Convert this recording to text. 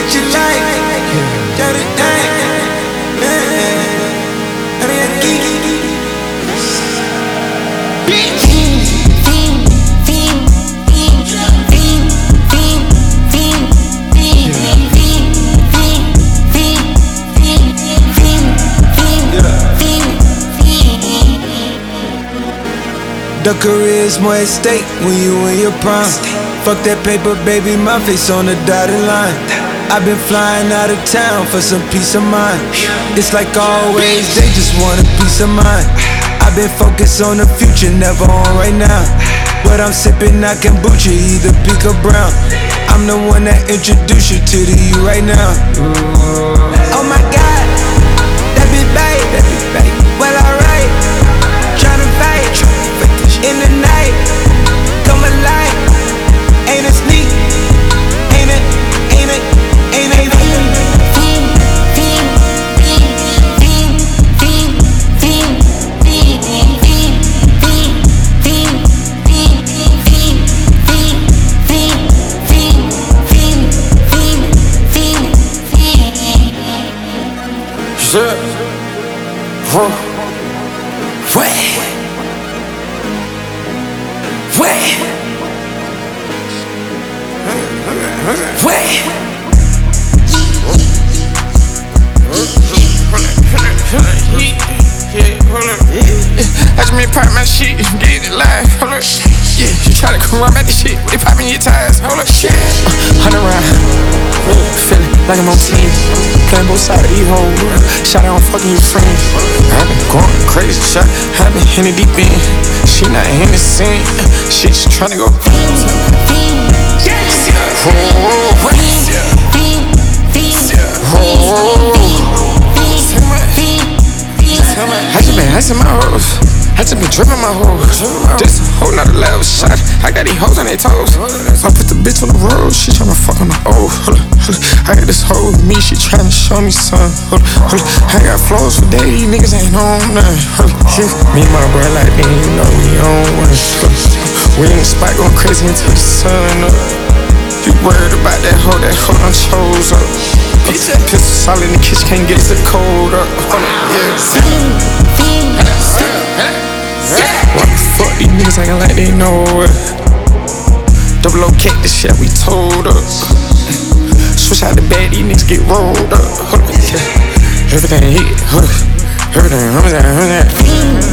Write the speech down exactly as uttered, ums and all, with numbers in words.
what you like. Dirty thing. The career's more at stake when you in your prime. Fuck that paper, baby, my face on the dotted line. I've been flying out of town for some peace of mind. It's like always, they just want a piece of mind. I've been focused on the future, never on right now. But I'm sipping that kombucha, either pink or brown. I'm the one that introduced you to the you right now. Oh my God, that be babe, that be babe. Well, alright, tryna fight in the night, come alive. Ain't it sneak? Ain't it? Ain't it? Ain't it? Shit. Whoa. Wait. Wait. Wait. I just made pop my shit, get it live, hold up. Yeah, you try to come around at the shit, they poppin' your tires, hold up. Shit. Hunt around, feeling like I'm on team, playing both sides of these hoes. Shot out on fucking your friends. I been going crazy, shot, I been in the deep end. She not in the scene, she just tryna go. I just been icing my hoes, I just been dripping my hoes. This whole nother level shot, I got these hoes on their toes. I put the bitch on the road, she tryna fuck on the O. I got this hoe with me, she tryna show me something. I got flows for days, these niggas ain't on nothing. Me and my bro like they ain't know we on one. We in the spot going crazy until the sun up. You worried about that hoe, that hoe done chose up. Pistol solid in the kitchen, can't get the cold up. Why the fuck these niggas acting like they know it? Double O K, the shit we told up. Switch out the bag, these niggas get rolled up. Everything hit, everything, everything, everything.